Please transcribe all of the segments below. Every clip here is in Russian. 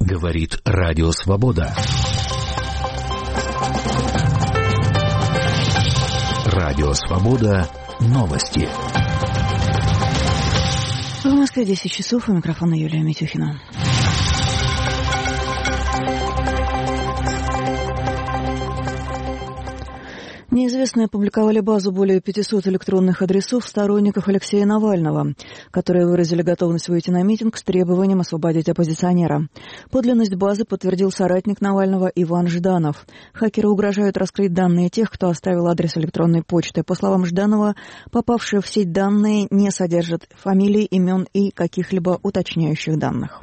Говорит Радио Свобода. Радио Свобода. Новости. В Москве 10 часов. У микрофона Юлия Митюхина. Неизвестные опубликовали базу более 500 электронных адресов сторонников Алексея Навального, которые выразили готовность выйти на митинг с требованием освободить оппозиционера. Подлинность базы подтвердил соратник Навального Иван Жданов. Хакеры угрожают раскрыть данные тех, кто оставил адрес электронной почты. По словам Жданова, попавшие в сеть данные не содержат фамилий, имен и каких-либо уточняющих данных.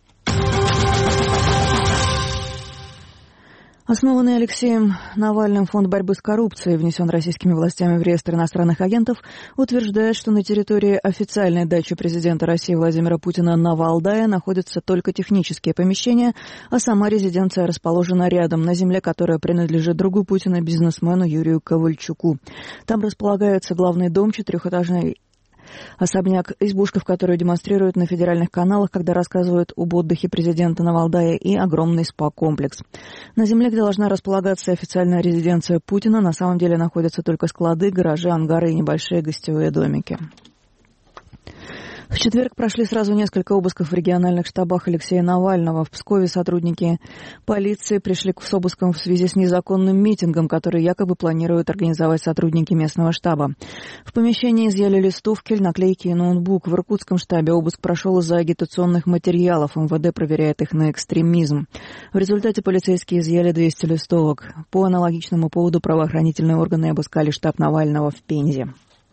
Основанный Алексеем Навальным фонд борьбы с коррупцией, внесен российскими властями в реестр иностранных агентов, утверждает, что на территории официальной дачи президента России Владимира Путина на Валдае находятся только технические помещения, а сама резиденция расположена рядом, на земле, которая принадлежит другу Путина, бизнесмену Юрию Ковальчуку. Там располагается главный дом, четырехэтажный особняк, избушка, в которую демонстрируют на федеральных каналах, когда рассказывают об отдыхе президента на Валдае, и огромный спа-комплекс. На земле, где должна располагаться официальная резиденция Путина, на самом деле находятся только склады, гаражи, ангары и небольшие гостевые домики. В четверг прошли сразу несколько обысков в региональных штабах Алексея Навального. В Пскове сотрудники полиции пришли с обыском в связи с незаконным митингом, который якобы планируют организовать сотрудники местного штаба. В помещении изъяли листовки, наклейки и ноутбук. В иркутском штабе обыск прошел из-за агитационных материалов. МВД проверяет их на экстремизм. В результате полицейские изъяли 200 листовок. По аналогичному поводу правоохранительные органы обыскали штаб Навального в Пензе.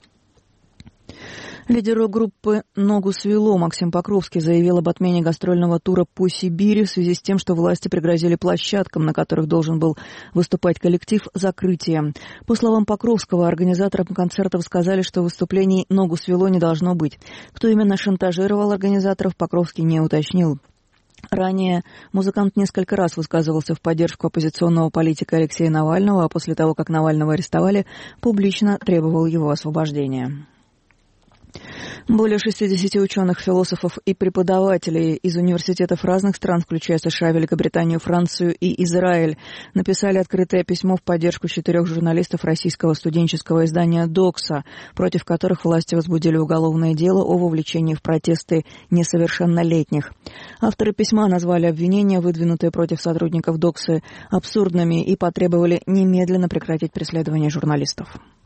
Лидер группы «Ногу свело» Максим Покровский заявил об отмене гастрольного тура по Сибири в связи с тем, что власти пригрозили площадкам, на которых должен был выступать коллектив, закрытием. По словам Покровского, организаторам концертов сказали, что выступлений «Ногу свело» не должно быть. Кто именно шантажировал организаторов, Покровский не уточнил. Ранее музыкант несколько раз высказывался в поддержку оппозиционного политика Алексея Навального, а после того, как Навального арестовали, публично требовал его освобождения. Более 60 ученых, философов и преподавателей из университетов разных стран, включая США, Великобританию, Францию и Израиль, написали открытое письмо в поддержку 4 журналистов российского студенческого издания «Докса», против которых власти возбудили уголовное дело о вовлечении в протесты несовершеннолетних. Авторы письма назвали обвинения, выдвинутые против сотрудников «Доксы», абсурдными и потребовали немедленно прекратить преследование журналистов.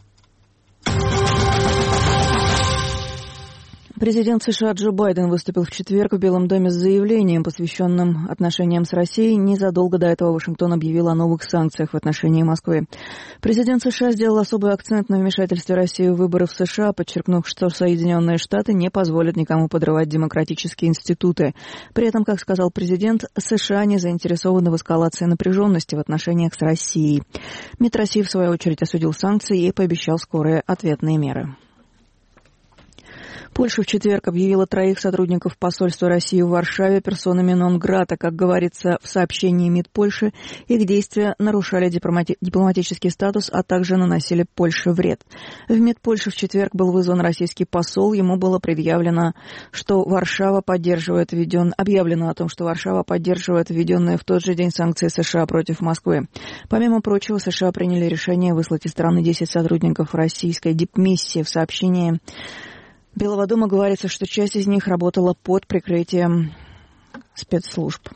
Президент США Джо Байден выступил в четверг в Белом доме с заявлением, посвященным отношениям с Россией. Незадолго до этого Вашингтон объявил о новых санкциях в отношении Москвы. Президент США сделал особый акцент на вмешательстве России в выборы в США, подчеркнув, что Соединенные Штаты не позволят никому подрывать демократические институты. При этом, как сказал президент, США не заинтересованы в эскалации напряженности в отношениях с Россией. МИД России, в свою очередь, осудил санкции и пообещал скорые ответные меры. Польша в четверг объявила 3 сотрудников посольства России в Варшаве персонами нон-грата. Как говорится в сообщении МИД Польши, их действия нарушали дипломатический статус, а также наносили Польше вред. В МИД Польши в четверг был вызван российский посол. Ему было объявлено о том, что Варшава поддерживает введенные в тот же день санкции США против Москвы. Помимо прочего, США приняли решение выслать из страны 10 сотрудников российской дипмиссии. В сообщении Белого дома говорится, что часть из них работала под прикрытием спецслужб.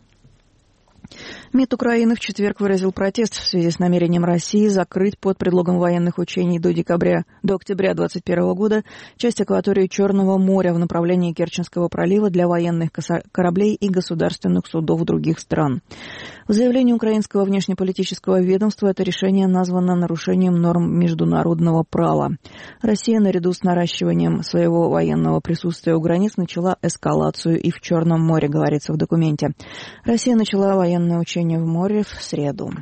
МИД Украины в четверг выразил протест в связи с намерением России закрыть под предлогом военных учений до октября 2021 года часть акватории Черного моря в направлении Керченского пролива для военных кораблей и государственных судов других стран. В заявлении украинского внешнеполитического ведомства это решение названо нарушением норм международного права. Россия, наряду с наращиванием своего военного присутствия у границ, начала эскалацию и в Черном море, говорится в документе. Россия начала военное учение в море в среду.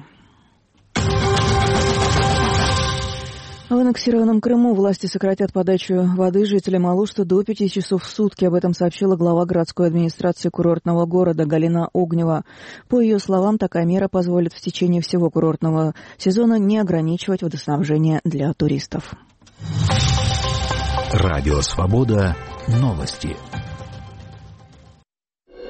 В аннексированном Крыму власти сократят подачу воды жителям Алушты до 5 часов в сутки. Об этом сообщила глава городской администрации курортного города Галина Огнева. По ее словам, такая мера позволит в течение всего курортного сезона не ограничивать водоснабжение для туристов. Радио Свобода. Новости.